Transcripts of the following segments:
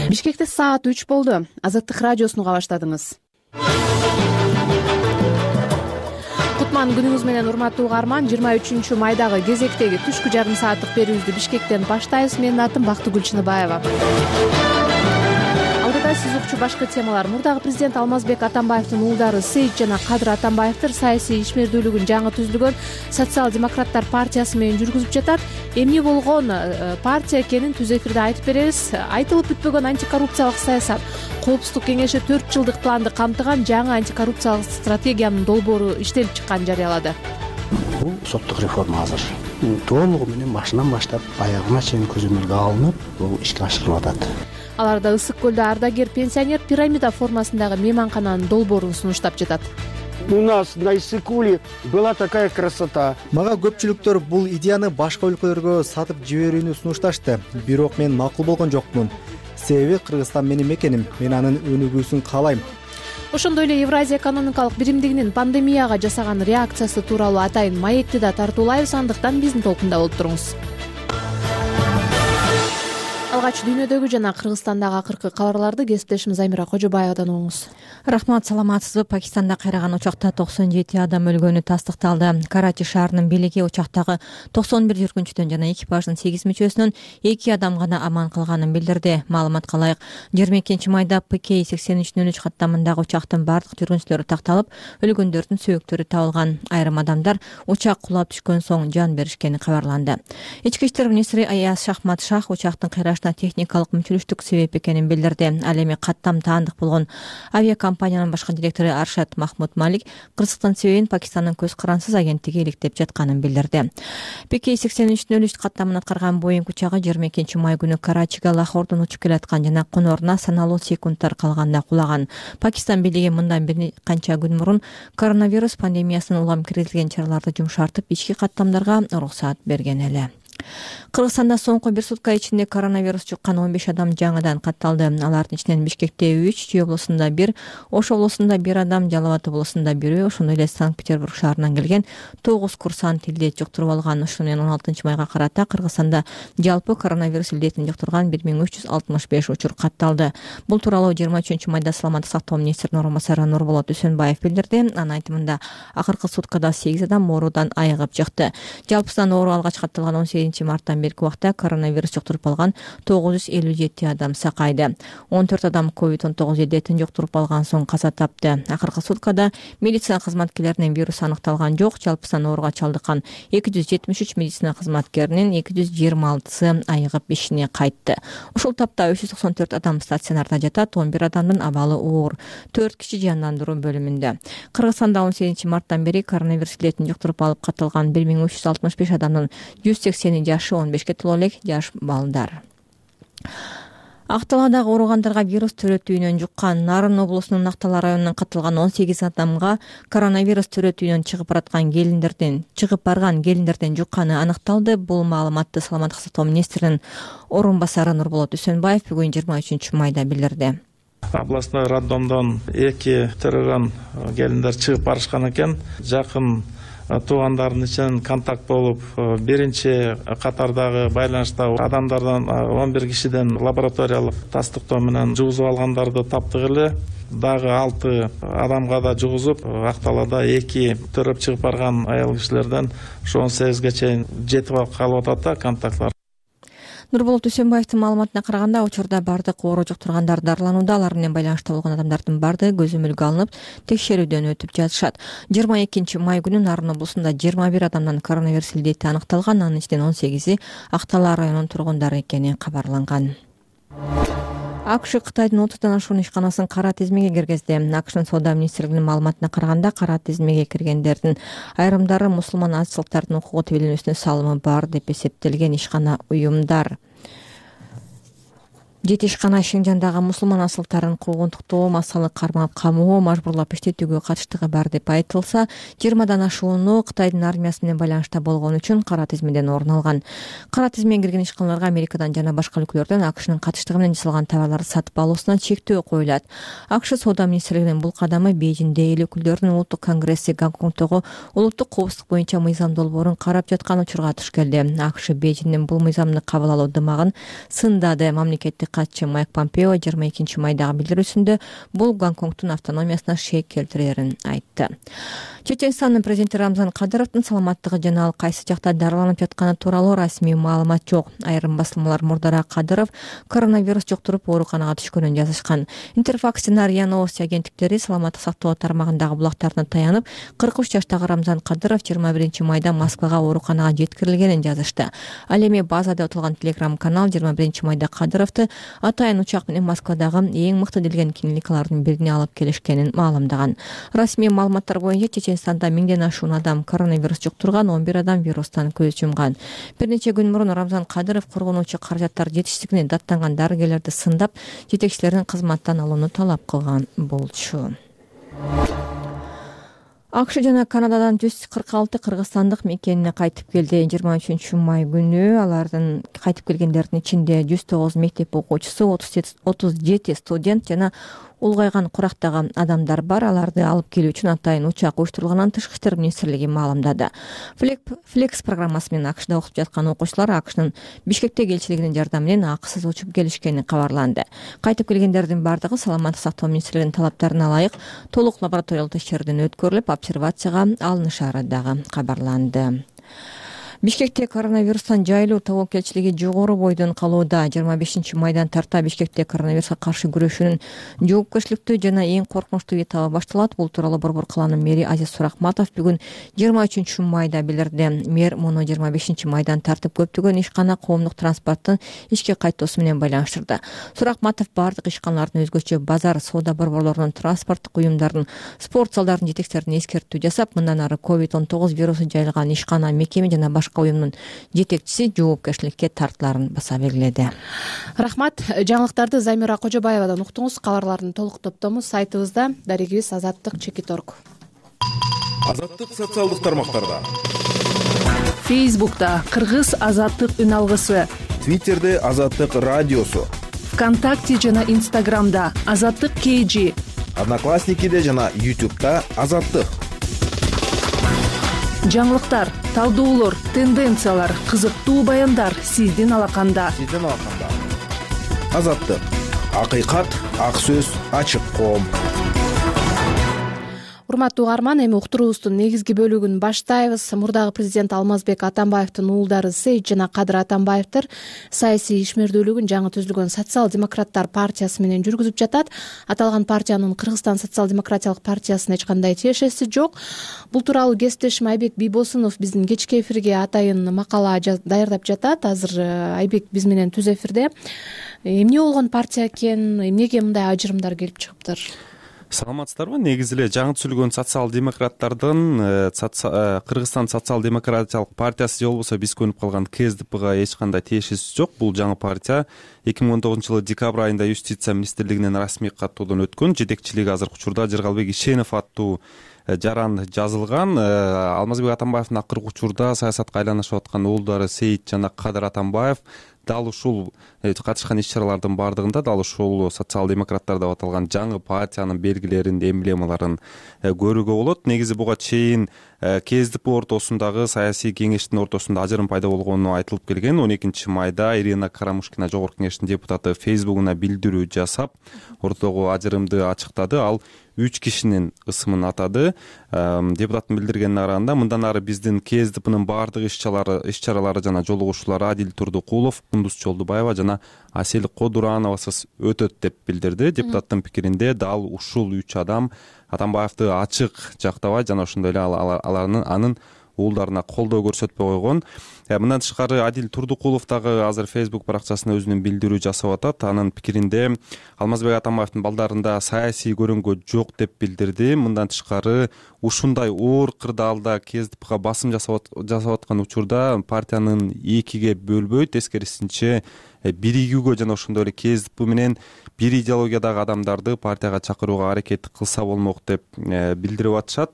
Бишкекте саат 3 болду. Азаттык радиосун уга баштадыңыз. Кутман күнүңүз менен урматтуу угарман. 23 майдагы кезектеги түшкү жарым сааттык берүүбүздү Бишкектен баштайбыз. Менин атым Бактыгүл Чыныбаева. Алдыда сиз укчу башкы темалар. Мурдагы президент Алмазбек Атамбаевдин уулдары Сейит жана Кадыр Атамбаевдер саясий ишмердүүлүгүн жаңы түзүлгөн Социал-демократтар партиясы менен жүргүзүп жатат. Эмне болгон партия экенин түз эфирде айтып беребиз. Айтылып бүтпөгөн антикоррупциялык саясат, Коопсуздук кеңеши 4 жылдык планды камтыган жаңы антикоррупциялык стратегиянын долбоору иштелип чыкканын жарыялады. Бул соттук реформа азыр толугу менен башынан баштап аягына чейин көзөмөлгө алынып, бул ишке ашырылып атат. Аларда Ысык көлдө ардагер пенсионер пирамида формасындагы мейманкананын долбоорун сунуштап жатат. У нас на Иссык-Куле была такая красота. Мага көпчүлүктөр бул идеяны башка өлкөлөргө сатып жиберүүнү сунушташты. Бирок мен макул болгон жокмун. Себеби Кыргызстан менин мекеним. Мен анын өнүгүүсүн каалайм. Ошондой эле Евразия экономикалык биримдигинин пандемияга жасаган реакциясы тууралуу атайын маекти да тартуулайбыз. Андыктан биздин толкунда болуп туруңуз. Алгач дүйнөдөгү жана Кыргызстандагы акыркы кабарларды кесиптешimiz Замира Кожобаевадан угуңуз. Рахмат, саламатсызбы? Пакистанда кайраган учакта 97 адам өлгөнү тастыкталды. Карачи шаарынын бийлиги учактагы 91 жүргүнчүдөн жана экипаждын 8 мүчөсүнөн 2 адам гана аман калганын билдирди. Маалыматка ылайык, 22 майда ПК-8303 каттамындагы учактын бардык жүргүнчүлөрү такталып, өлгөндөрдүн сөөктөрү табылган. Айрым адамдар учак кулап түшкөн соң жан беришкени кабарланды. Ички иштер министри Аяз Шахмат Шах учактын кайрашына техникалык мүчүлүштүк себеп экенин билдирди. Ал эми каттам таандык болгон авиакомпаниянын башкы директору Аршат Махмуд Малик кырсыктын себебин Пакистандын көз карансыз агенттиги иликтеп жатканын билдирди. ПК-8303 каттамын аткарган Боинг учагы 22 май күнү Карачига Лахордон учуп келаткан жана конооруна саналуу секундтар калганда кулаган. Пакистан бийлиги мындан бир канча күн мурун коронавирус пандемиясынын улам киргизилген чараларды жумшартып, ички каттамдарга уруксат берген эле. Кыргызстанда соңку бир сутка ичинде коронавирус жуккан 15 адам жаңыдан катталды. Алардын ичинен Бишкекте 3, Чүй облусунда 1, Ош облусунда 1 адам, Жалал Абад облусунда 1, ошондой эле Санкт-Петербург шаарынан келген 9 курсант илдет жуктуруп алган. Ошону менен 16 майга карата Кыргызстанда жалпы коронавирус илдетин жуктурган 1365 учур катталды. Бул тууралуу 23 майда саламаттык сактоо министринин орун басары Нурболот Үсөнбаев билдирди. Анын айтымында акыркы суткада 8 адам оорудан айыгып чыкты. Жалпысынан оору алгач катталган 18 марттан берки убакта коронавирус жуктуруп алган 957 адам сакайды. 14 адам COVID-19 илдетин жуктуруп алган соң каза тапты. Акыркы суткада медицина кызматкерлеринин вирус аныкталган жок. Жалпысынан ооруга чалдыккан 273 медицина кызматкеринин 226 айыгып ишине кайтты. Ушул тапта 394 адам стационарда жатат, 11 адамдын абалы оор, 4 киши жандандыруу бөлүмүндө. Кыргызстанда 18 марттан бери коронавирус илдетин жуктуруп алып катталган 1365 адамдын 180 жашы 15-ке толо элек жаш балдар. Акталаадагы ооругандарга вирус төрөтүүнөн жуккан. Нарын облусунун Актала районунан катталган 18 адамга коронавирус төрөтүүнөн чыгып барган келиндерден жукканы аныкталды. Бул маалыматты саламаттык сактоо министринин орун басары Нурболот Үсөнбаев бүгүн 23 майда билдирди. Областной роддомдон 2 төрөгөн келиндер чыгып барышкан экен. Жакын туугандардын ичинен контакт болуп, биринчи катардагы байланышта адамдардан 11 кишиден лабораториялык тастыктоо менен жугузуп алгандарды таптык эле. Дагы 6 адамга да жугузуп, Акталада 2 төрөп чыгып барган аял кишилерден 18ге чейин жетип калып атат да контактлар. Нурболот Үсөнбаевдин маалыматына караганда, учурда бардык оору жуктургандар дарыланууда. Алар менен байланышта болгон адамдардын бардыгы көзөмөлгө алынып, текшерүүдөн өтүп жатышат. 22 май күнү Нарын облусунда 21 адамдан коронавирус илдети аныкталган. Анын ичинен 18-и Актала районунун тургундары экени кабарланган. АКШ Кытайдын 30дан ашуун ишканасын кара тизмеге киргизди. АКШнын соода министрлигинин маалыматына караганда, кара тизмеге киргендердин айрымдары мусулман азчылыктардын укугу тебеленүүсүнө салымы бар деп эсептелген ишкана уюмдар. 7 ишкана Шинжандагы мусулман асылтарын куугунтуктоо, массалык кармап камоо, мажбурлап иштетүүгө катыштыгы бар деп айтылса, 20дан ашууну Кытайдын армиясы менен байланышта болгон үчүн кара тизмеден орун алган. Кара тизмеге кирген ишканаларга Америкадан жана башка өлкөлөрдөн АКШнын катыштыгы менен жасалган товарларды сатып алуусуна чектөө коюлат. АКШ соода министрлигинин бул кадамы Бейжиңде эл өкүлдөрүнүн улуттук конгресси Гонконгдогу улуттук коопсуздук боюнча мыйзам долбоорун карап жаткан учурга туш келди. АКШ Бейжиңдин бул мыйзамды кабыл алуу дымагын сындады. Мамлекеттик катчы Майк Помпео 22 майдагы билдирүүсүндө бул Гонконгдун автономиясына шек келтирерин айтты. Чеченстандын президенти Рамзан Кадыровдун саламаттыгы жана ал кайсы жакта дарыланып жатканы тууралуу расмий маалымат жок. Айрым басылмалар мурдараак Кадыров коронавирус жуктуруп ооруканага түшкөнүн жазышкан. Интерфакс жана РИА Новости агенттиктери саламаттык сактоо тармагындагы булактарына таянып, 43 жаштагы Рамзан Кадыров 21 майда Москвага ооруканага жеткирилгенин жазышты. Ал эми база деп аталган телеграм-канал 21 майда Кадыровду атайын учак менен Москвадагы эң мыкты делген клиникалардын бирине алып келишкенин маалымдаган. Расмий маалыматтар боюнча Чеченстанда 1000ден ашуун адам коронавирус жуктурган, 11 адам вирустан көз жумган. Бир нече күн мурун Рамзан Кадыров коргонуучу каражаттар жетиштигине даттанган дарыгерлерди сындап, жетекчилердин кызматтан алууну талап кылган болчу. АКШ жана Канададан 146 кыргызстандык мекенине кайтып келди. 23 май күнү алардын кайтып келгендердин ичинде 109 мектеп окуучусу, 37 студент жана улгайган курактагы адамдар бар. Аларды алып келүү үчүн атайын учак уюштурулганын Тышкы иштер министрлиги маалымдады. Флекс программасы менен АКШда окуп жаткан окуучулар АКШнын Бишкектеги элчилигинин жардамы менен акысыз учуп келишкени кабарланды. Кайтып келгендердин бардыгы саламаттык сактоо министрлигинин талаптарына ылайык толук лабораториялык текшерүүдөн өткөрүлүп, обсервацияга алынышары дагы кабарланды. Бишкекте коронавирустан жайлуу тобокелчилиги жогору бойдон калууда. 25 майдан тарта Бишкекте коронавируска каршы күрөшүүнүн жоопкерчиликтүү жана эң коркунучтуу этабы башталат. Бул тууралуу Борбор калаанын мэри Азиз Суракматов бүгүн 23 майда билдирди. Мэр муну 25 майдан тартып көптөгөн ишкана коомдук транспорттун ишке кайтуусу менен байланыштырды. Суракматов бардык ишканалардын өзгөчө базар, соода борборлорунун, транспорттук уюмдардын, спорт залдардын жетекчилерине эскертүү жасап, мындан ары COVID-19 вирусу жайылган ишкана, мекеме жана башка уюмдун жетекчиси жоопкерчиликке тартыларын баса белгиледи. Рахмат. Жаңылыктарды Замира Кожобаевадан уктуңуз. Кабарлардын толук топтому сайтыбызда, дарегибиз azattik.org. Азаттык социалдык тармактарда. Фейсбукта Кыргыз азаттык үн алгысы, Твиттерде Азаттык радиосу, ВКонтакте жана Инстаграмда Азаттык KG, Одноклассникиде жана YouTube'да Азаттык. жаңылыктар, талдоолор, тенденциялар, кызыктуу баяндар сиздин алаканда. Азаттык. Акыйкат, ак сөз, ачык коом. Урматтуу угарман, эми уктуруубуздун негизги бөлүгүн баштайбыз. Мурдагы президент Алмазбек Атамбаевдин уулдары Сейит жана Кадыр Атамбаевдер саясий ишмердүүлүгүн жаңы түзүлгөн Социал-демократтар партиясы менен жүргүзүп жатат. Аталган партиянын Кыргызстан социал-демократиялык партиясына эч кандай тиешеси жок. Бул тууралуу кесиптешим Айбек Бийбосунов биздин кечки эфирге атайын макала даярдап жатат. Азыр Айбек биз менен түз эфирде. Эмне болгон партия экен, эмнеге мындай ажырымдар келип чыгыптыр? Саламатсыздарбы? Негизи эле жаңы түзүлгөн социал-демократтардын Кыргызстан социал-демократиялык партиясы же болбосо биз көнүп калган КСДПга эч кандай тиешеси жок. Бул жаңы партия 2019-жылы декабрь айында Юстиция министрлигинен расмий каттоодон өткөн. Жетекчилиги азыркы учурда Жыргалбек Ишенов аттуу жаран жазылган. Алмазбек Атамбаевдин акыркы учурда саясатка айланышып аткан уулдары Сейит жана Кадыр Атамбаев дал ушул катышкан иш-чаралардын бардыгында дал ушул социал-демократтар деп аталган жаңы партиянын белгилерин, эмблемаларын көрүүгө болот. Негизи буга чейин КСДП ортосундагы саясий кеңештин ортосунда ажырым пайда болгону айтылып келген. 12 майда Ирина Карамушкина Жогорку кеңештин депутаты Фейсбугуна билдирүү жасап, ортодогу ажырымды ачыктады. Ал 3 кишинин ысымын атады. Депутаттын билдиргенине караганда, мындан ары биздин КСДПнын бардык иш-чаралары жана жолугушуулары Адил Турдукулов, Кундуз Жолдубаева жана Асель Кодурановасыз өтөт деп билдирди. Депутаттын пикиринде дал ушул 3 адам Атамбаевди ачык жактабай жана ошондой эле анын уулдарына колдоо көрсөтпөй койгон. Мындан тышкары Адил Турдукулов дагы азыр Facebook баракчасына өзүнүн билдирүү жасап атат. Анын пикиринде Алмазбек Атамбаевдин балдарында саясий көрүнгө жок деп билдирди. Мындан тышкары ушундай оор кырдаалда КСДПга басым жасап аткан учурда партиянын экиге бөлбөй, тескерисинче биригүүгө жана ошондой эле КСДП менен бир идеологиядагы адамдарды партияга чакырууга аракет кылса болмок деп билдирип атышат.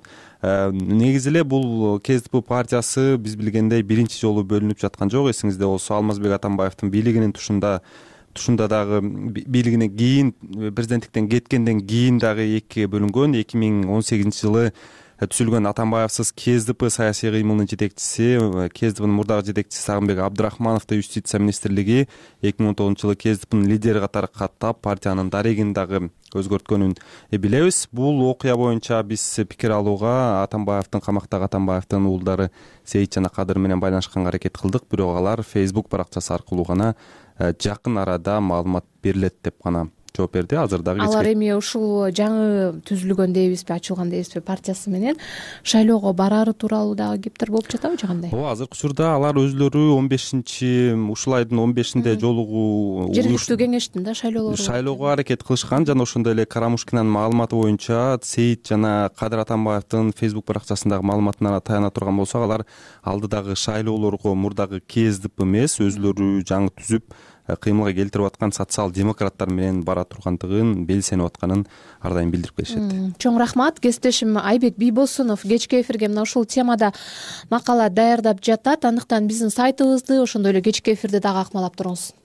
Негизи эле бул КСДП партиясы биз билгендей биринчи жолу бөлүнүп жаткан жок. Эсиңизде болсо Алмазбек Атамбаевдин бийлигинин тушунда дагы бийлигинен кийин, президенттиктен кеткенден кийин дагы экиге бөлүнгөн. 2018-жылы түзүлгөн Атамбаевсыз КСДП саясий кыймылынын жетекчиси, КСДПнын мурдагы жетекчиси Сагынбек Абдрахмановду Юстиция министрлиги 2019-жылы КСДПнын лидери катары каттап, партиянын дарегин дагы өзгөрткөнүн билебиз. Бул окуя боюнча биз пикир алууга Атамбаевдин, камактагы Атамбаевдин уулдары Сейит жана Кадыр менен байланышканга аракет кылдык, бирок алар Facebook баракчасы аркылуу гана жакын арада маалымат берилет деп гана жооп берди. Азыр дагы алар эми ушул жаңы түзүлгөн дейбизби, ачылган дейбизби партиясы менен шайлоого бараары тууралуу дагы кептер болуп жатабы же кандай? Ооба, азыркы учурда алар өзлөрү 15-чи ушул айдын 15-inde жолугуу жергиликтүү кеңештин да шайлоого аракет кылышкан. Жана ошондой эле Карамушкинанын маалыматы боюнча Сейит жана Кадыр Атамбаевдин Facebook баракчасындагы маалыматына таяна турган болсок, алар алдыдагы шайлоолорго мурдагы КСДП эмес, өзлөрү жаңы түзүп кыймылга келтирип аткан социал-демократтар менен бара тургандыгын, белсенип атканын ар дайым билдирип келишет. Чоң рахмат. Кесиптешим Айбек Бийбосунов кечки эфирге мына ушул темада макала даярдап жатат. Андыктан биздин сайтыбызды, ошондой эле кечки эфирди дагы акмалап туруңуз.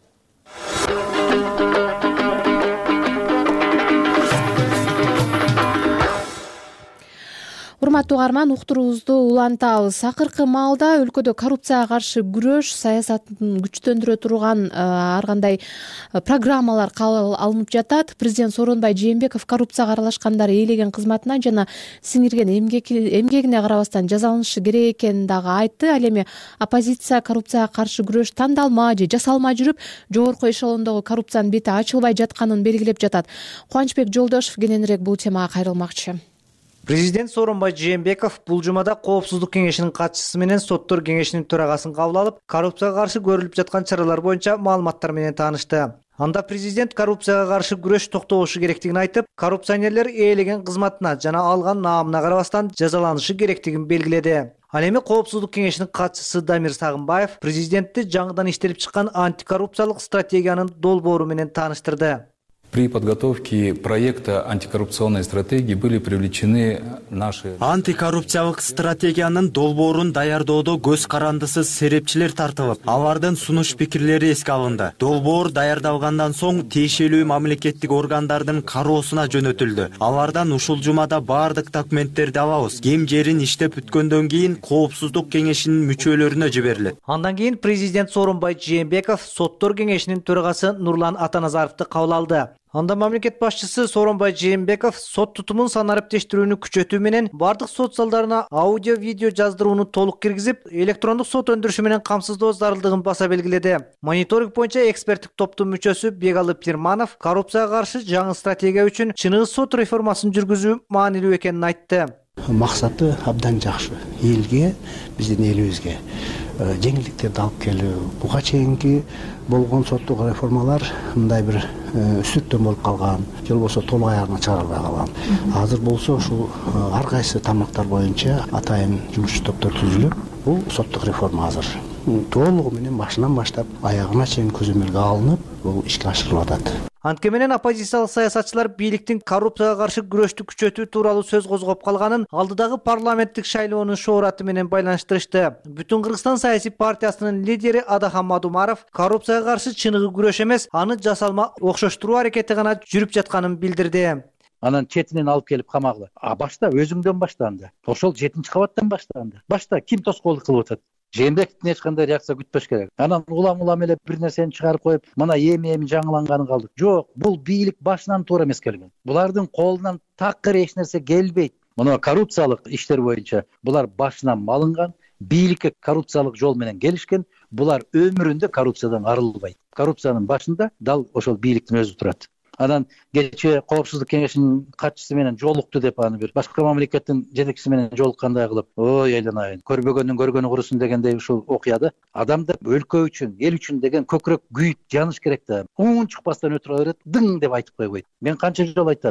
Урматтуу угарман, уктуруубузду улантабыз. Акыркы маалда өлкөдө коррупцияга каршы күрөш саясатын күчтөндүрө турган ар кандай программалар кабыл алынып жатат. Президент Сооронбай Жээнбеков коррупцияга аралашкандар ээлеген кызматына жана сиңирген эмгегине карабастан жазаланышы керек экенин дагы айтты. Ал эми оппозиция коррупцияга каршы күрөш тандалма же жасалмай жүрүп, жогорку эшелондогу коррупциянын бети ачылбай жатканын белгилеп жатат. Кубанычбек Жолдошов кененирээк бул темага кайрылмакчы. Президент Сооронбай Жээнбеков бул жумада Коопсуздук кеңешинин катчысы менен Соттор кеңешинин төрагасын кабыл алып, коррупцияга каршы көрүлүп жаткан чаралар боюнча маалыматтар менен таанышты. Анда президент коррупцияга каршы күрөш токтолушу керектигин айтып, коррупционерлер ээлеген кызматына жана алган наамына карабастан жазаланышы керектигин белгиледи. Ал эми Коопсуздук кеңешинин катчысы Дамир Сагынбаев президентти жаңыдан иштелип чыккан антикоррупциялык стратегиянын долбоору менен тааныштырды. При подготовке проекта антикоррупционной стратегии были привлечены наши... Антикоррупциялык стратегиянын долбоорун даярдоодо көз карандысыз серепчилер тартылып, алардын сунуш пикирлери эске алынды. Долбоор даярдалгандан соң тиешелүү мамлекеттик органдардын кароосуна жөнөтүлдү. Алардан ушул жумада бардык документтерди алабыз. Ким жерин иштеп бүткөндөн кийин Коопсуздук кеңешинин мүчөлөрүнө жиберилет. Андан кийин президент Сооронбай Жээнбеков Соттор кеңешинин төрагасы Нурлан Атаназаровду кабыл алды. Анда мамлекет башчысы Сооронбай Жээнбеков сот тутумун санариптештирүүнү күчөтүү менен бардык сот залдарына аудио видео жаздырууну толук киргизип, электрондук сот өндүрүшү менен камсыздоо зарылдыгын баса белгиледи. Мониторинг боюнча эксперттик топтун мүчөсү Бегалы Пирманов коррупцияга каршы жаңы стратегия үчүн чыныгы сот реформасын жүргүзүү маанилүү экенин айтты. Максаты абдан жакшы. Элге, биздин элибизге жеңилдиктерди алып келүү. Буга чейинки болгон соттук реформалар мындай бир үстүктөн болуп калган, же болбосо толук аягына чыгарылбай калган. Азыр болсо ушул ар кайсы тармактар боюнча атайын жумушчу топтор түзүлүп, бул соттук реформа азыр толугу менен башынан баштап аягына чейин көзөмөлгө алынып, бул ишке ашырылып атат. Антке менен оппозициялык саясатчылар бийликтин коррупцияга каршы күрөштү күчөтүү тууралуу сөз козгоп калганын алдыдагы парламенттик шайлоонун шоораты менен байланыштырышты. Бүтүн Кыргызстан саясий партиясынын лидери Адахан Мадумаров коррупцияга каршы чыныгы күрөш эмес, аны жасалма окшоштуруу аракети гана жүрүп жатканын билдирди. Анан четинен алып келип камагыла. Башта өзүңдөн баштанды. Ошол 7-чи кабаттан баштанды. Башта ким тоскоолдук кылып атат? Жээнбековдун эч кандай реакция күтпөш керек. Анан улам эле бир нерсени чыгарып коюп, мына эми жаңыланганын калдык. Жок, бул бийлик башынан туура эмес келген. Булардын колунан такыр эч нерсе келбейт. Мына коррупциялык иштер боюнча булар башынан малынган, бийликке коррупциялык жол менен келишкен. Булар өмүрүндө коррупциядан арылбайт. Коррупциянын башында дал ошол бийликтин өзү турат. Анан кечээ Коопсуздук кеңешинин катчысы менен жолукту деп аны бир башка мамлекеттин жетекчиси менен жолуккандай кылып, ой айланайын, көрбөгөндүн көргөнү курусун дегендей ушул окуяда адамдар өлкө үчүн, эл үчүн деген көкүрөк күйүп жаныш керек да. Уун чукпастан өтүрө берет, дың деп айтып койбойт. Мен канча жолу айттым,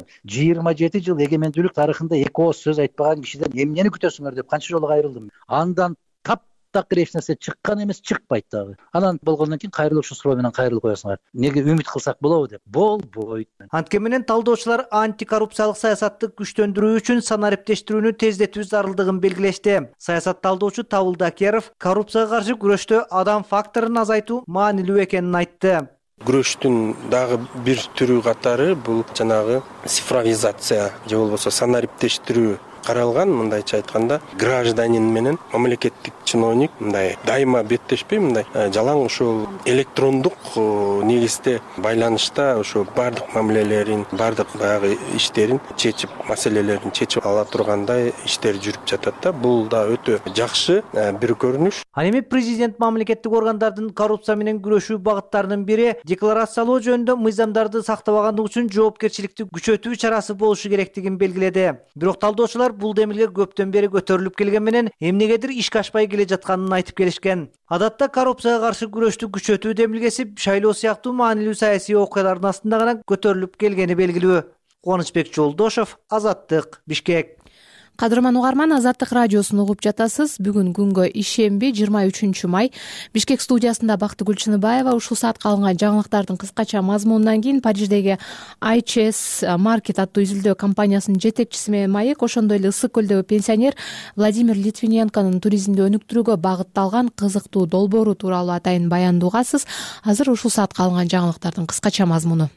27 жыл эгемендүүлүк тарыхында эки ооз сөз айтпаган кишиден эмнени күтөсүңөр деп канча жолу кайрылдым. Андан такыр эч нерсе чыккан эмес, чыкпайт дагы. Анан болгондон кийин кайрылып ушул суроо менен кайрылып коесуңар. Неге үмүт кылсак болобу деп. Болбойт. Антке менен талдоочулар антикоррупциялык саясатты күчтөндүрүү үчүн санариптештирүүнү тездетүү зарылдыгын белгилешти. Саясат талдоочу Табылды Акеров коррупцияга каршы күрөштө адам факторун азайтуу маанилүү экенин айтты. Күрөштүн дагы бир түрү катары бул жанагы цифровизация же болбосо санариптештирүү каралган. Мындайча айтканда, гражданин менен мамлекеттик чиновник мындай дайыма беттешпей, мындай жалаң ушул электрондук негизде байланышта ошо бардык мамилелерин, бардык баягы иштерин чечип, маселелерин чечип ала тургандай иштер жүрүп жатат да. Бул да өтө жакшы бир көрүнүш. Ал эми президент мамлекеттик органдардын коррупция менен күрөшүү багыттарынын бири декларациялоо жөнүндө мыйзамдарды сактабагандык үчүн жоопкерчиликти күчөтүү чарасы болушу керектигин белгиледи. Бирок талдоочулар бул демилге көптөн бери көтөрүлүп келген менен эмнегедир ишке ашпай келе жатканын айтып келишкен. Адатта коррупцияга каршы күрөштү күчөтүү демилгеси шайлоо сыяктуу маанилүү саясий окуялардын астында гана көтөрүлүп келгени белгилүү. Кубанычбек Жолдошов, Азаттык, Бишкек. Кадырман угарман, Азаттык радиосун угуп жатасыз. Бүгүн күнгө ишемби 23 май. Бишкек студиясында Бактыгүл Чыныбаева. Ушул саатка алынган жаңылыктардын кыскача мазмунунан кийин Париждеги IHS Market аттуу изилдөө компаниясынын жетекчиси менен маек, ошондой эле Ысык көлдөгү пенсионер Владимир Литвиненконун туризмди өнүктүрүүгө багытталган кызыктуу долбоору тууралуу атайын баяндуугасыз. Азыр ушул саатка алынган жаңылыктардын кыскача мазмуну.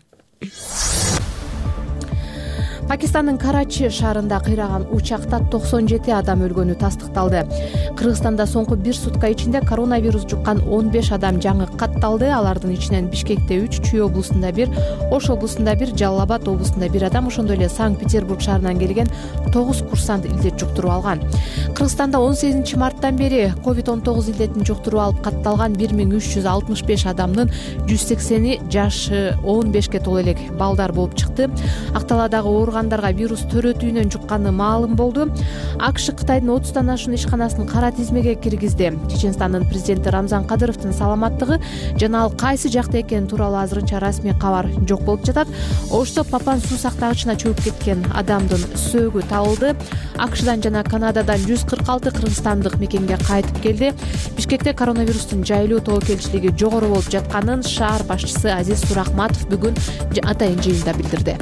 Пакистандын Карачи шаарында кыйраган учакта 97 адам өлгөнү тастыкталды. Кыргызстанда соңку бир сутка ичинде коронавирус жуккан 15 адам жаңы катталды. Алардын ичинен Бишкекте 3, Чүй облусунда 1, Ош облусунда 1, Жалал Абад облусунда 1 адам, ошондой эле Санкт-Петербург шаарынан келген 9 курсант илдет жуктуруп алган. Кыргызстанда 18 марттан бери COVID-19 илдетин жуктуруп алып катталган 1365 адамдын 180-и жашы 15ке толо элек балдар болуп чыкты. Акталадагы ооругандарга вирус төрөтүүнөн жукканы маалым болду. АКШ Кытайдын 30тан ашуун ишканасын кара тизмеге киргизди. Чеченстандын президенти Рамзан Кадыровдун саламаттыгы жана ал кайсы жакта экени тууралуу азырынча расмий кабар жок болуп жатат. Ошто Папан суу сактагычына чөгүп кеткен адамдын сөөгү табылды. АКШдан жана Канададан 146 кыргызстандык мекенге кайтып келди. Бишкекте коронавирустун жайылуу тобокелчилиги жогору болуп жатканын шаар башчысы Азиз Сурахматов бүгүн атайын жыйында билдирди.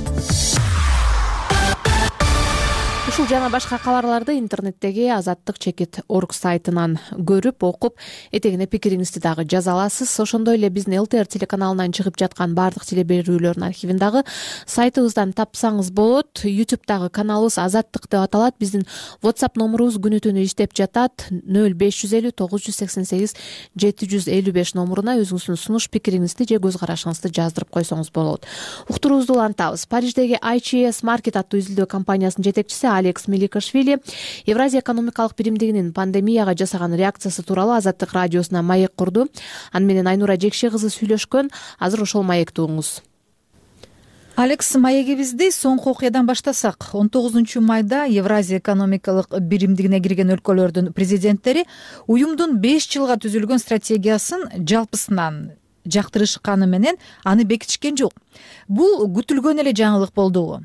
Ушул жана башка кабарларды интернеттеги azattik.org сайтынан көрүп, окуп, этегине пикириңизди дагы жаза аласыз. Ошондой эле биздин ЛТР телеканалынан чыгып жаткан бардык телеберүүлөрдүн архивин дагы сайтыбыздан тапсаңыз болот. YouTube'дагы каналыбыз Азаттык деп аталат. Биздин WhatsApp номурубуз күнү түнү иштеп жатат. 0550 988 755 номуруна өзүңүздүн сунуш пикириңизди же көз карашыңызды жаздырып койсоңуз болот. Уктуруубузду улантабыз. Париждеги IHS Market аттуу изилдөө компаниясынын жетекчиси Алекс Меликашвили Евразия экономикалык биримдигинин пандемияга жасаган реакциясы тууралуу Азаттык радиосуна маек курду. Аны менен Айнура Жекше кызы сүйлөшкөн. Азыр ошол маекти угуңуз. Алекс, маегибизди соңку окуядан баштасак. 19 майда Евразия экономикалык биримдигине кирген өлкөлөрдүн президенттери уюмдун 5 жылга түзүлгөн стратегиясын жалпысынан жактырышканы менен аны бекитишкен жок. Бул күтүлгөн эле жаңылык болдубу?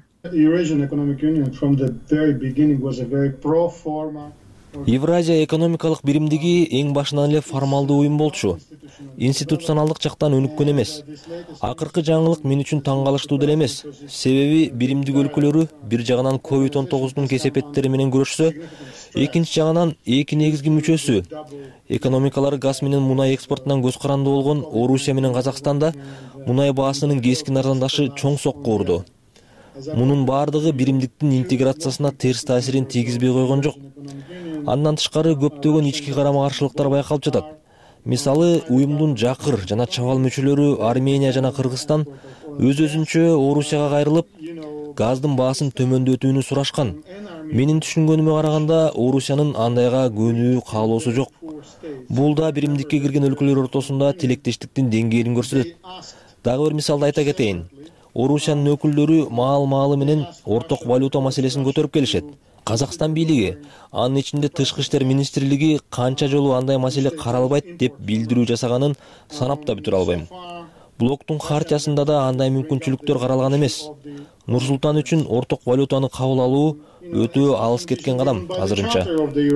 Евразия экономикалык биримдиги эң башынан эле формалдуу уюм болчу. Институционалдык жактан өнүккөн эмес. Акыркы жаңылык мен үчүн таң калыштуу деле эмес. Себеби биримдик өлкөлөрү бир жагынан COVID-19 кесепеттери менен күрөшсө, экинчи жагынан эки негизги мүчөсү экономикалары газ менен мунай экспортунан көз каранды болгон Орусия менен Казакстанда мунай баасынын кескин арзандашы чоң сокку урду. Мунун бардыгы биримдиктин интеграциясына терс таасирин тийгизбей койгон жок. Андан тышкары көптөгөн ички карама-каршылыктар байкалып жатат. Мисалы, уюмдун жакыр жана чабал мүчөлөрү Армения жана Кыргызстан өз-өзүнчө Орусияга кайрылып, газдын баасын төмөндөтүүнү сурашкан. Менин түшүнгөнүмө караганда, Орусиянын андайга көнүү каалоосу жок. Бул да биримдикке кирген өлкөлөр ортосунда тилектештиктин деңгээлин көрсөтөт. Дагы бир мисалды айта кетейин. Орусиянын өкүлдөрү маал-маалы менен орток валюта маселесин көтөрүп келишет. Казакстан бийлиги, анын ичинде Тышкы иштер министрлиги канча жолу андай маселе каралбайт деп билдирүү жасаганын санап да бүтүрө албайм. Блоктун хартиясында да андай мүмкүнчүлүктөр каралган эмес. Нур-Султан үчүн орток валютаны кабыл алуу өтө алыс кеткен кадам азырынча.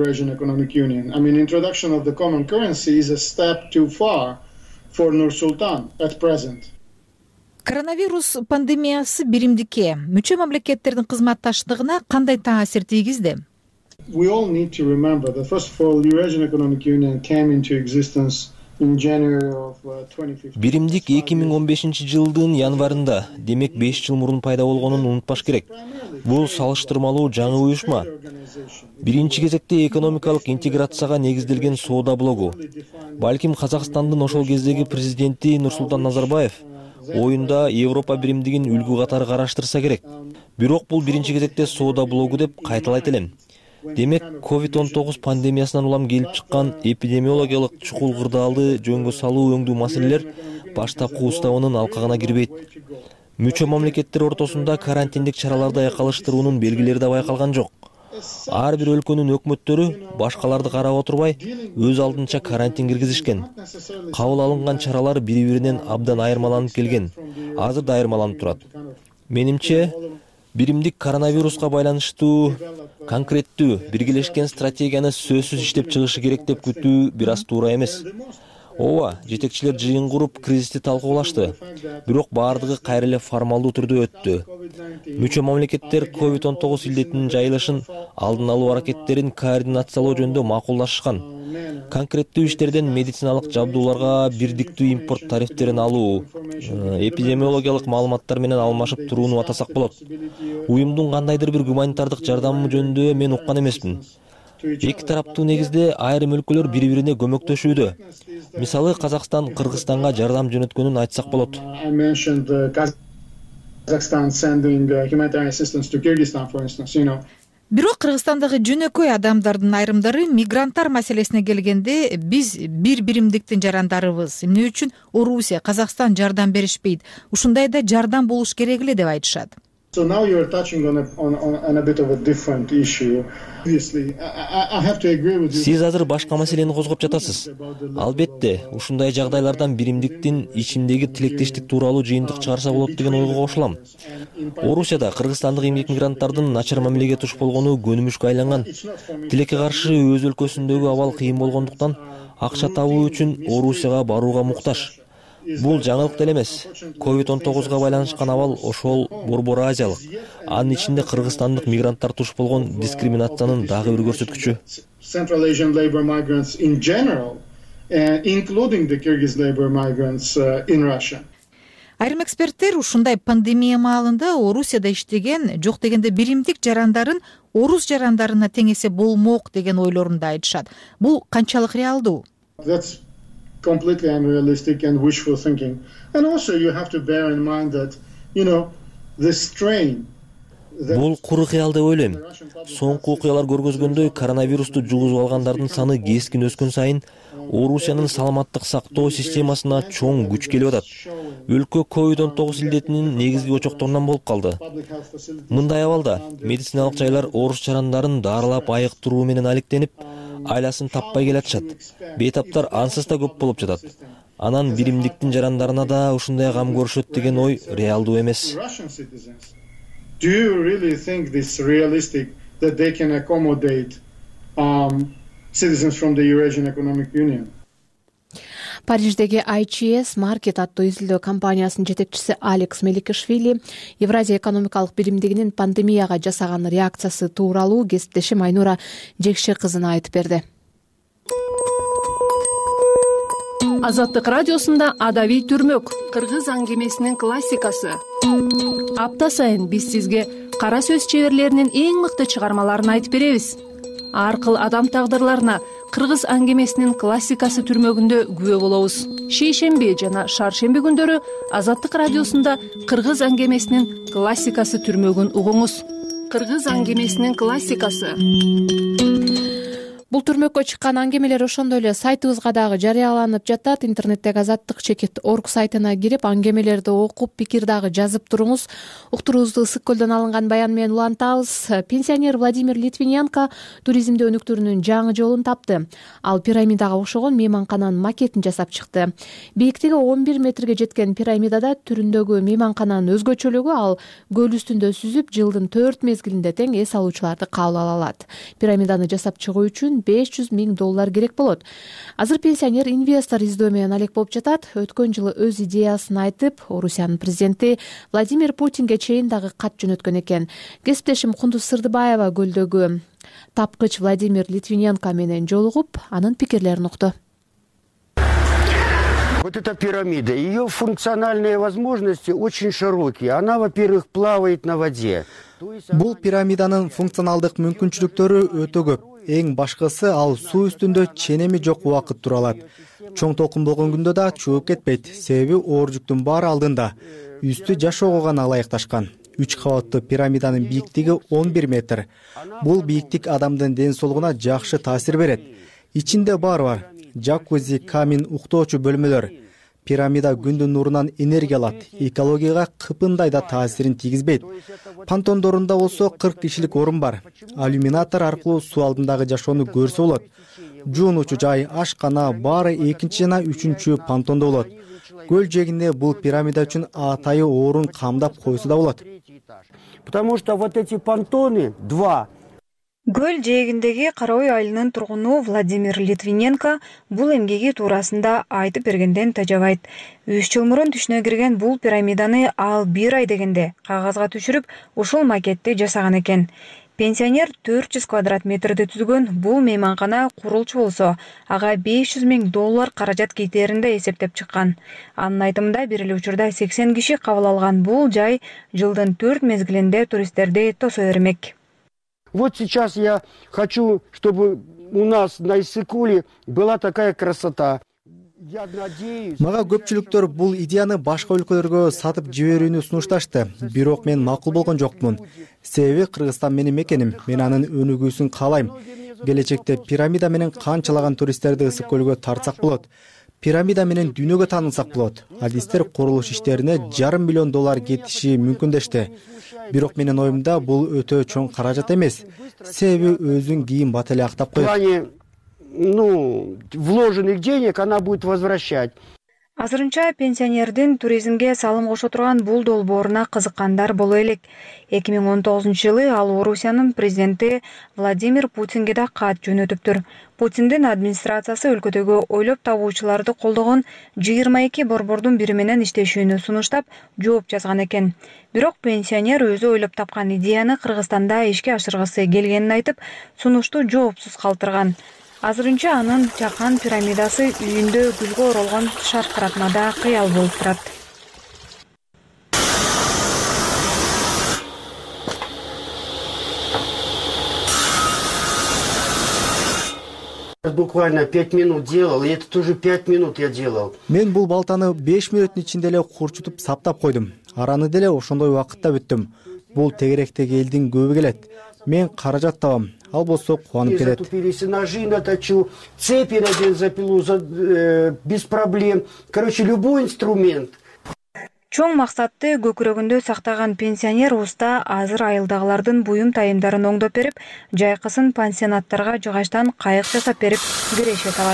Коронавирус пандемиясы биримдикке, мүчө мамлекеттердин кызматташтыгына кандай таасир тийгизди? We all need to remember that first of all, the Eurasian Economic Union came into existence биримдик 2015-жылдын январында, демек 5 жыл мурун пайда болгонун унутпаш керек. Бул салыштырмалуу жаңы уюшма. Биринчи кезекте экономикалык интеграцияга негизделген соода блогу. Балким Казакстандын ошол кездеги президенти Нурсултан Назарбаев оюнда Европа биримдигин үлгү катары караштырса керек. Бирок бул биринчи кезекте соода блогу деп кайталайт элем. Демек, COVID-19 пандемиясынан улам келип чыккан эпидемиологиялык чукул кырдаалды жөнгө салуу өңдүү маселелер баштапкы уставынын алкагына кирбейт. Мүчө мамлекеттер ортосунда карантиндик чараларды айкалыштыруунун белгилери да байкалган жок. Ар бир өлкөнүн өкмөттөрү башкаларды карап отурбай, өз алдынча карантин киргизишкен. Кабыл алынган чаралар бири-биринен абдан айырмаланып келген. Азыр да айырмаланып турат. Менимче, биримдик коронавируска байланыштуу конкреттүү биргелешкен стратегияны сөзсүз иштеп чыгышы керек деп күтүү бир аз туура эмес. Ооба, жетекчилер жыйын куруп кризисти талкуулашты. Бирок бардыгы кайра эле формалдуу түрдө өттү. Мүчө мамлекеттер COVID-19 илдетинин жайылышын алдын алуу аракеттерин координациялоо жөнүндө макулдашышкан. Конкреттүү иштерден медициналык жабдууларга бирдиктүү импорт тарифтерин алуу, эпидемиологиялык маалыматтар менен алмашып турууну атасак болот. Уюмдун кандайдыр бир гуманитардык жардамы жөнүндө мен уккан эмесмин. Эки тараптуу негизде айрым өлкөлөр бири-бирине көмөктөшүүдө. Мисалы, Казакстан Кыргызстанга жардам жөнөткөнүн айтсак болот. Бирок Кыргызстандагы жөнөкөй адамдардын айрымдары мигранттар маселесине келгенде биз бир биримдиктин жарандарыбыз. Эмне үчүн Орусия, Казакстан жардам беришпейт? Ушундайда жардам болуш керек эле деп айтышат. So now you are touching on a bit of a different issue. Obviously, I have to agree with you. Сиз азыр башка маселени козгоп жатасыз. Албетте, ушундай жагдайлардан биримдиктин ичиндеги тилектештик тууралуу жыйынтык чыгарса болот деген ойго кошулам. Орусияда кыргызстандык эмгек мигранттардын начар мамилеге туш болгону көнүмүшкө айланган. Тилекке каршы өз өлкөсүндөгү абал кыйын болгондуктан акча табуу үчүн Орусияга барууга муктаж. Бул жаңылык деле эмес. COVID-19 байланышкан абал ошол борбор азиялык. Анын ичинде кыргызстандык мигранттар туш болгон дискриминациянын дагы бир көрсөткүчү. Central Asian labor migrants in general, including the Kyrgyz labor migrants in Russia. Айрым эксперттер ушундай пандемия маалында Орусияда иштеген, жок дегенде биримдик жарандарын орус жарандарына тең эсе болмок деген ойлорун да айтышат. Бул канчалык реалдуу? That's completely unrealistic and wishful thinking. And also you have to bear in mind that, the strain. Бул куру кыял деп ойлойм. Соңку окуялар көргөзгөндөй, коронавирусту жугузуп алгандардын саны кескин өскөн сайын Орусиянын саламаттык сактоо системасына чоң күч келип атат. Өлкө COVID-19 илдетинин негизги очокторунан болуп калды. Мындай абалда медициналык жайлар орус жарандарын дарылап айыктыруу менен алектенип, айласын таппай келатышат. Бейтаптар ансыз да көп болуп жатат. Анан биримдиктин жарандарына да ушундай кам көрүшөт деген ой реалдуу эмес. Do you really think this realistic that they can accommodate citizens from the Eurasian Economic Union? Париждеги ICS Market аттуу изилдөө компаниясынын жетекчиси Алекс Меликишвили Евразия экономикалык биримдигинин пандемияга жасаган реакциясы тууралуу кесиптешим Айнура Жекше кызына айтып берди. Азаттык радиосунда Адабий түрмөк, кыргыз аңгемесинин классикасы. Апта сайын биз сизге кара сөз чеберлеринин эң мыкты чыгармаларын айтып беребиз. Аркыл адам тагдырларына кыргыз аңгемесинин классикасы түрмөгүндө күбө болобуз. Шейшемби жана шаршемби күндөрү Азаттык радиосунда кыргыз аңгемесинин классикасы түрмөгүн угуңуз. Кыргыз аңгемесинин классикасы. Бул түрмөккө чыккан аңгемелер ошондой эле сайтыбызга дагы жарыяланып жатат. Интернеттеги azattik.org сайтына кирип аңгемелерди окуп, пикир дагы жазып туруңуз. Уктуруубузду Ысык көлдөн алынган баян менен улантабыз. Пенсионер Владимир Литвиненко туризмде өнүктүрүүнүн жаңы жолун тапты. Ал пирамидага окшогон мейманкананын макетин жасап чыкты. Бийиктиги 11 метрге жеткен пирамидада түрүндөгү мейманкананын өзгөчөлүгү ал көл үстүндө сүзүп, жылдын 4 мезгилинде тең эс алуучуларды кабыл ала алат. Пирамиданы жасап чыгуу үчүн $500 000 керек болот. Азыр пенсионер инвестор издөө менен алек болуп жатат. Өткөн жылы өз идеясын айтып, Орусиянын президенти Владимир Путинге чейин дагы кат жөнөткөн экен. Кесиптешим Кундуз Сырдыбаева көлдөгү тапкыч Владимир Литвиненко менен жолугуп, анын пикирлерин укту. Вот эта пирамида, ее функциональные возможности очень широкие. Она, во-первых, плавает на воде. Бул пирамиданын функционалдык мүмкүнчүлүктөрү өтө көп. Эң башкысы ал суу үстүндө ченеми жок убакыт тура алат. Чоң толкун болгон күндө да чөгүп кетпейт. Себеби оор жүктүн баары алдында. Үстү жашоого гана ылайыкташкан. 3 кабаттуу пирамиданын бийиктиги 11 метр. Бул бийиктик адамдын ден соолугуна жакшы таасир берет. Ичинде баары бар. Джакузи, камин, уктоочу бөлмөлөр. Пирамида күндүн нурунан энергия алат. Экологияга кыпындай да таасирин тийгизбейт. Пантондорунда болсо 40 кишилик орун бар. Алюминатор аркылуу суу алдындагы жашоону көрсө болот. Жуунуучу жай, ашкана баары 2 жана 3 пантондо болот. Көл жээгинде бул пирамида үчүн атайы орун камдап койсо да болот. Потому что вот эти понтоны, 2. Көл жээгиндеги Кара Ой айылынын тургуну Владимир Литвиненко бул эмгеги туурасында айтып бергенден тажабайт. 3 жыл мурун түшүнө кирген бул пирамиданы ал 1 ай дегенде кагазга түшүрүп, ушул макетти жасаган экен. Пенсионер 400 квадрат метрди түзгөн бул мейманкана курулчу болсо, ага $500 000 каражат кетээринде эсептеп чыккан. Анын айтымында бир эле учурда 80 киши кабыл алган бул жай жылдын 4 мезгилинде туристтерди тосо бермек. Вот сейчас я хочу, чтобы у нас на Иссык-Куле была такая красота. Мага көпчүлүктөр бул идеяны башка өлкөлөргө сатып жиберүүнү сунушташты. Бирок мен макул болгон жокмун. Себеби Кыргызстан менин мекеним, мен анын өнүгүүсүн каалайм. Келечекте пирамида менен канчалаган туристтерди Ысык-Көлгө тартсак болот. Пирамида менен дүйнөгө таанылсак болот. Адистер курулуш иштерине $500 000 кетиши мүмкүн дешти. Бирок менин оюмда бул өтө чоң каражат эмес. Себеби өзүн кийин бат эле актап коет. Вложенных денег она будет возвращать. Азырынча пенсионердин туризмге салым кошо турган бул долбооруна кызыккандар боло элек. 2019-жылы ал Орусиянын президенти Владимир Путинге да кат жөнөтүптүр. Путиндин администрациясы өлкөдөгү ойлоп табуучуларды колдогон 22 борбордун бири менен иштешүүнү сунуштап, жооп жазган экен. Бирок пенсионер өзү ойлоп тапкан идеяны Кыргызстанда ишке ашыргысы келгенин айтып, сунушту жоопсуз калтырган. Азырынча анын жакан пирамидасы үйүндө гүлгө оролгон шаркыратмада кыял болуп турат. Буквально 5 минут делал, и это тоже 5 минут я делал. Мен бул балтаны 5 мүнөттүн ичинде эле курчутуп саптап койдум. Араны деле ошондой убакытта бүттүм. Бул тегеректеги элдин көбү келет. Мен каражат табам. Ал болсо кубанып келет. Затупились, ножи наточу, цепи на бензопилу без проблем. Короче, любой инструмент. Чоң максатты көкүрөгүндө сактаган пенсионер уста азыр айылдагылардын буюм тайымдарын оңдоп берип, жайкысын пансионаттарга жыгачтан кайык жасап берип, киреше табат.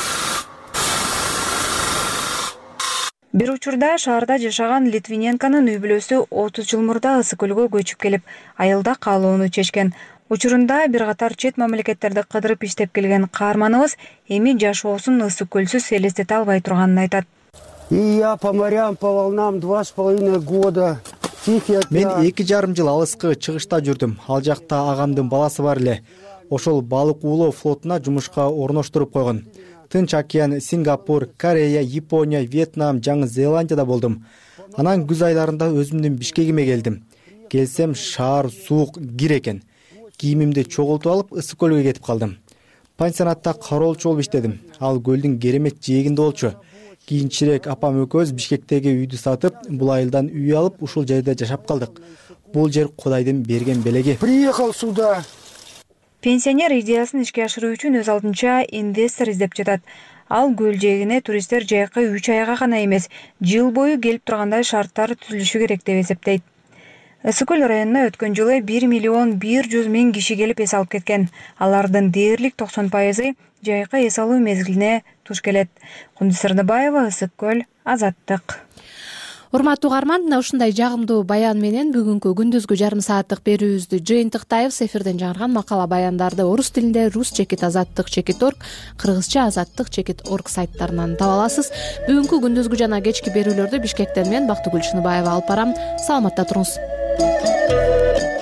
Бир учурда шаарда жашаган Литвиненконун үй бүлөсү 30 жыл мурда Ысык-Көлгө көчүп келип, айылда калууну чечкен. Учурунда бир катар чет мамлекеттерди кыдырып иштеп келген каарманыбыз эми жашоосун Ысык-Көлсүз элестете албай турганын айтат. И я по морям, по волнам 2,5 года. Мен 2,5 жыл алыскы чыгышта жүрдүм. Ал жакта агамдын баласы бар эле. Ошол балык уулоо флотуна жумушка орноштуруп койгон. Тынч океан, Сингапур, Корея, Япония, Вьетнам, Жаңы Зеландияда болдум. Анан күз айларында өзүмдүн Бишкегиме келдим. Келсем шаар суук, кир экен. Кийимимди чогултуп алып Ысык-Көлгө кетип калдым. Пансионатта кароолчу болуп иштедим. Ал көлдүн керемет жээгинде болчу. Кийинчерээк апам экөөбүз Бишкектеги үйдү сатып, бул айылдан үй алып, ушул жерде жашап калдык. Бул жер Кудайдын берген белеги. Приехал сюда. Пенсионер идеясын ишке ашыруу үчүн өз алдынча инвестор издеп жатат. Ал көл жээгине туристтер жайкы 3 айга гана эмес, жыл бою келип тургандай шарттар түзүлүшү керек деп эсептейт. Ысык-Көл районуна өткөн жылы 1,1 миллион киши келип эс алып кеткен. Алардын дээрлик 90% жайкы эс алуу мезгилине туш келет. Кундуз Сырдыбаева, Ысык-Көл, Азаттык. Урматтуу угарман, мына ушундай жагымдуу баян менен бүгүнкү күндүзгү жарым сааттык берүүбүздү жыйынтыктайбыз. Эфирден жарган макала баяндарды орус тилинде rus-azattik.org, кыргызча azattik.org сайттарынан таба аласыз. Бүгүнкү күндүзгү жана кечки берүүлөрдү Бишкектен мен Бактыгүл Шыныбаева алып барам. Саламатта туруңуз.